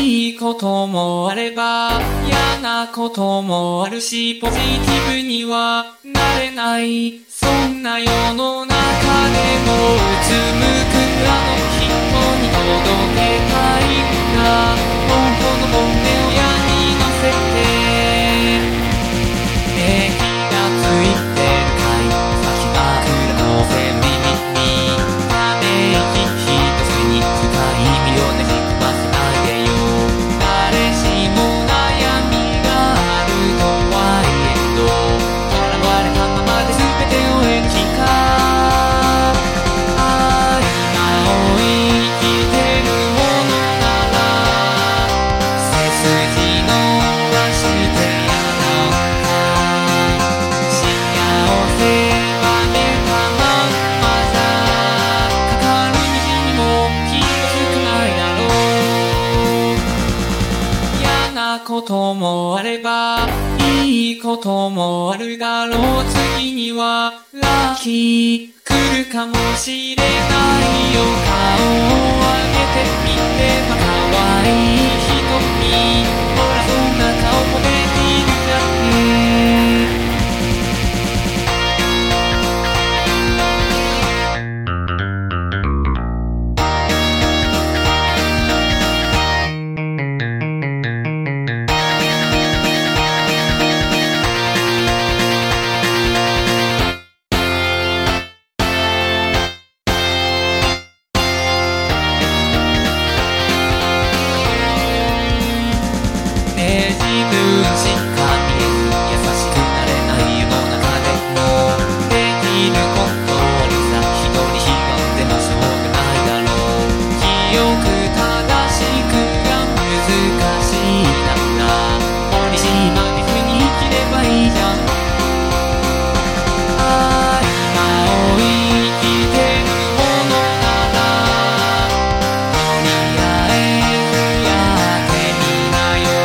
いいこともあれば嫌なこともあるし、ポジティブにはなれない、そんな世の中でもうつむくあの人に届けたいんだ。本当の本音を矢に乗せて気がついてるかい、先枕のせ耳にため息一つに深い意味をねじ込ませないでよ。誰しも悩みがあるとはいえど、囚われたままで全てを得る日か。今を生きてるものなら背筋伸ばしてやろうか。幸せは目たまんまじゃかかる虹にもきっと少ないだろう。嫌なこともあればいいこともあるだろう。次にはラッキー来るかもしれないよ。顔を上げてみれば可愛い瞳、ほらそんな顔もできるじゃん。自分しか見えず優しくなれない世の中でもできることにさ、一人ひがんでもしょうがないだろう。清く正しくが難しいなんだ。森島でふに生きればいいじゃん。今を生きてるものならとりあえずやってみなよ。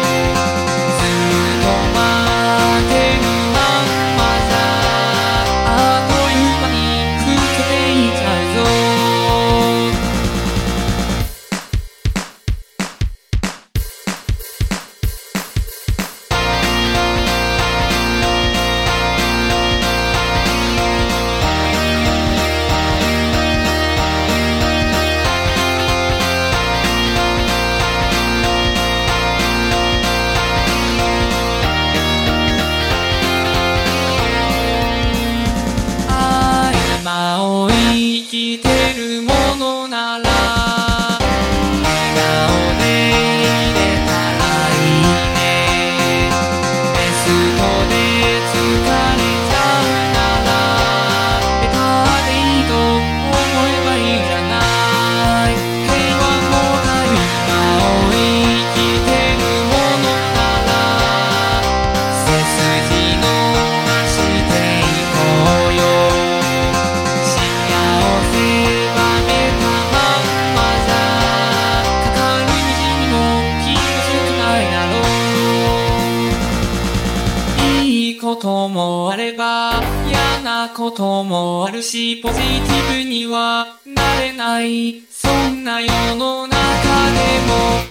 今を生きてるものなら笑顔でいれたらいいね。ベストで疲れちゃうならベタでいいと思えばいいじゃない。平和もない今を生きてるものなら背筋伸ばしていこうよ。いいこともあれば嫌なこともあるし、ポジティブにはなれない、そんな世の中でも